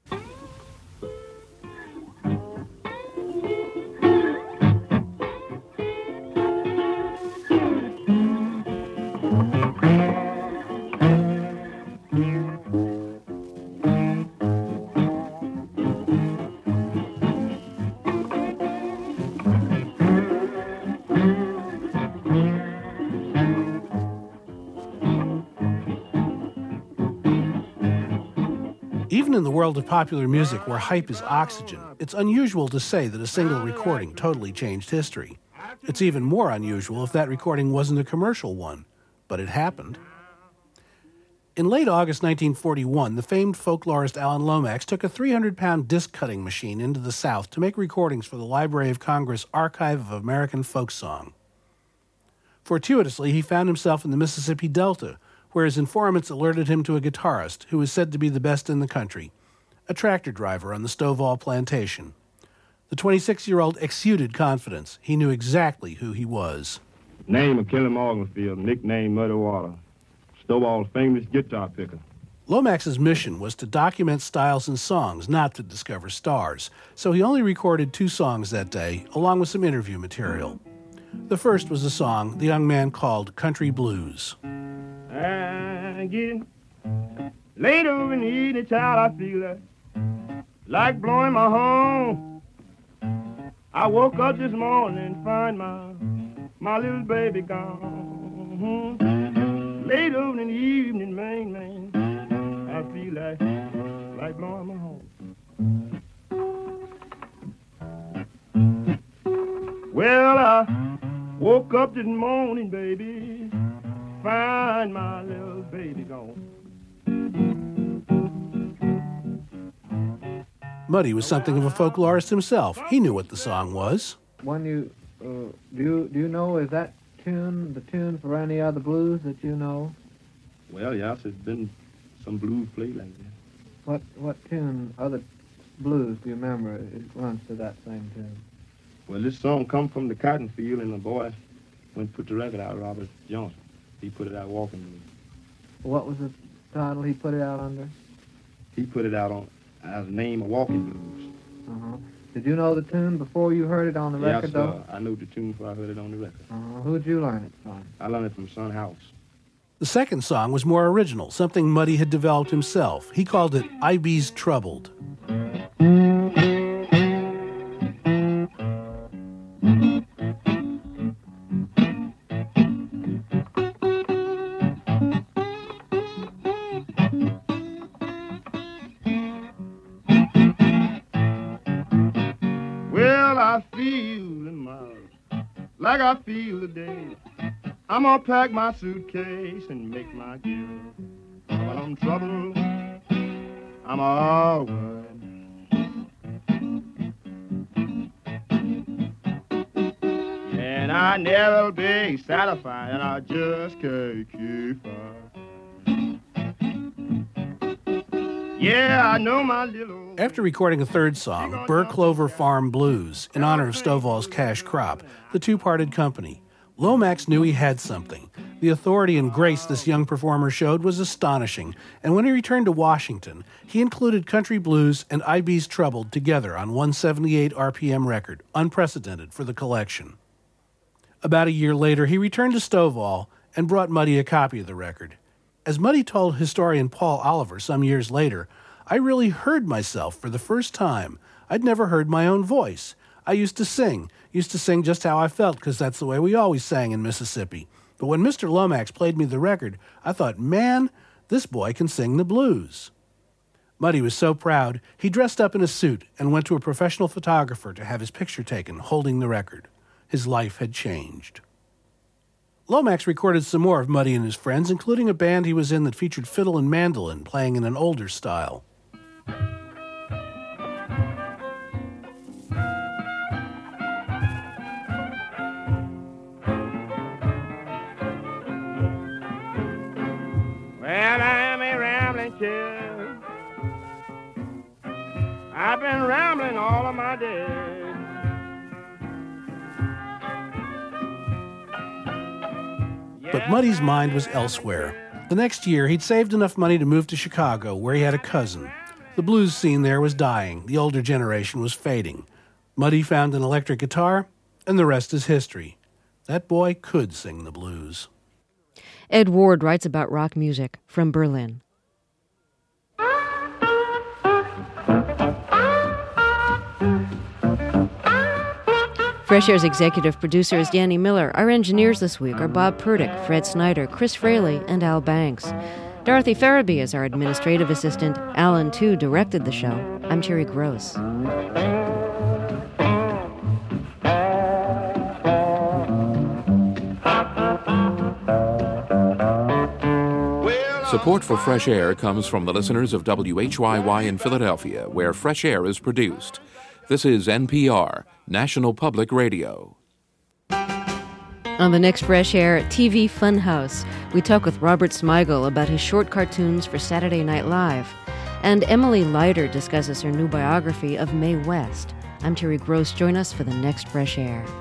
Even in the world of popular music where hype is oxygen, it's unusual to say that a single recording totally changed history. It's even more unusual if that recording wasn't a commercial one, but it happened. In late August nineteen forty-one, the famed folklorist Alan Lomax took a three hundred pound disc-cutting machine into the South to make recordings for the Library of Congress Archive of American Folk Song. Fortuitously, he found himself in the Mississippi Delta, where his informants alerted him to a guitarist who was said to be the best in the country, a tractor driver on the Stovall plantation. The twenty-six-year-old exuded confidence. He knew exactly who he was. Name of Kelly Morganfield, nickname Muddy Water, Stovall's famous guitar picker. Lomax's mission was to document styles and songs, not to discover stars, so he only recorded two songs that day, along with some interview material. The first was a song the young man called Country Blues. I get late over in the evening, child, I feel like, like blowing my horn. I woke up this morning and find my, my little baby gone. Mm-hmm. Late over in the evening, man, man, I feel like, like blowing my horn. Well, I woke up this morning, baby, find my little baby gone. Muddy was something of a folklorist himself. He knew what the song was. When you, uh, do you, do you know, is that tune the tune for any other blues that you know? Well, yes, there's been some blues played like that. What, what tune, other blues do you remember? It runs to that same tune. Well, this song come from the cotton field, and the boy went and put the record out, Robert Johnson. He put it out walking blues. What was the title he put it out under? He put it out on as the name of Walking Blues. Uh-huh. Did you know the tune before you heard it on the record, yes, though? Yes, I knew the tune before I heard it on the record. Uh-huh. Who'd you learn it from? I learned it from Son House. The second song was more original, something Muddy had developed himself. He called it I Be's Troubled. Well, I feel in my like I feel today. I'm gonna pack my suitcase and make my gear. But I'm troubled, I'm all worried. And I never be satisfied, and I just can't keep up. Yeah, I know my little... After recording a third song, Burr Clover Farm Blues, in honor of Stovall's cash crop, the two parted company. Lomax knew he had something. The authority and grace this young performer showed was astonishing, and when he returned to Washington, he included country blues and I B's Troubled together on one seventy-eight R P M record, unprecedented for the collection. About a year later, he returned to Stovall and brought Muddy a copy of the record. As Muddy told historian Paul Oliver some years later, I really heard myself for the first time. I'd never heard my own voice. I used to sing, used to sing just how I felt, because that's the way we always sang in Mississippi. But when Mister Lomax played me the record, I thought, man, this boy can sing the blues. Muddy was so proud, he dressed up in a suit and went to a professional photographer to have his picture taken, holding the record. His life had changed. Lomax recorded some more of Muddy and his friends, including a band he was in that featured fiddle and mandolin, playing in an older style. Well, I'm a rambling kid. I've been rambling all of my days. But Muddy's mind was elsewhere. The next year, he'd saved enough money to move to Chicago, where he had a cousin. The blues scene there was dying. The older generation was fading. Muddy found an electric guitar, and the rest is history. That boy could sing the blues. Ed Ward writes about rock music from Berlin. Fresh Air's executive producer is Danny Miller. Our engineers this week are Bob Purdick, Fred Snyder, Chris Fraley, and Al Banks. Dorothy Farabee is our administrative assistant. Alan, too, directed the show. I'm Terry Gross. Support for Fresh Air comes from the listeners of W H Y Y in Philadelphia, where Fresh Air is produced. This is N P R, National Public Radio. On the next Fresh Air, T V Funhouse, we talk with Robert Smigel about his short cartoons for Saturday Night Live. And Emily Leiter discusses her new biography of Mae West. I'm Terry Gross. Join us for the next Fresh Air.